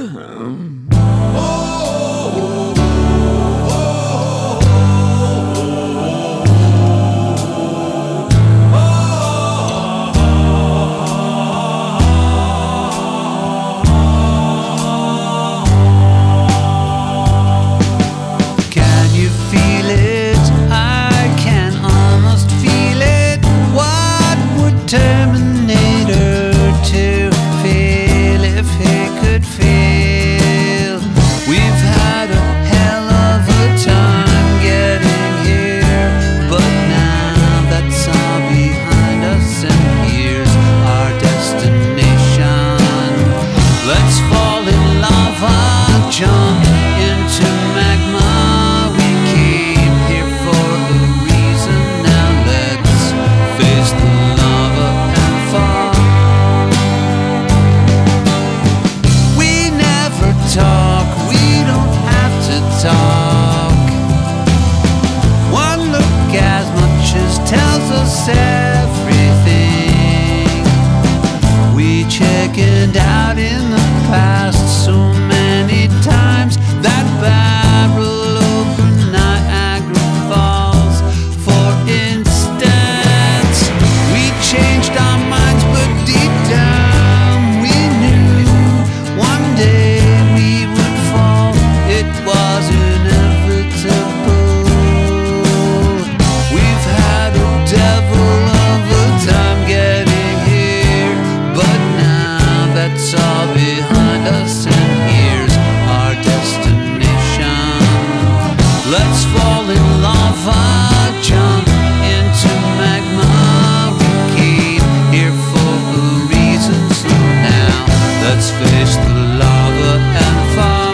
Terminator 2 feel if he could feel. We've had a hell of a time getting here, but now that's all behind us and here's our destination. Let's fall in love, jump